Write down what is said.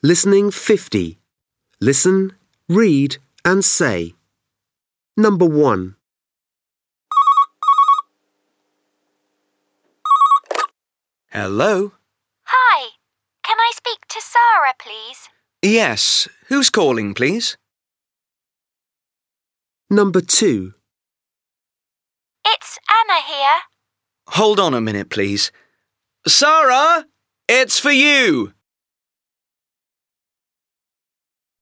Listening 50. Listen, read and say. Number 1. Hello? Hi, can I speak to Sarah, please? Yes. Who's calling, please? Number 2. It's Anna here. Hold on a minute, please. Sarah, it's for you.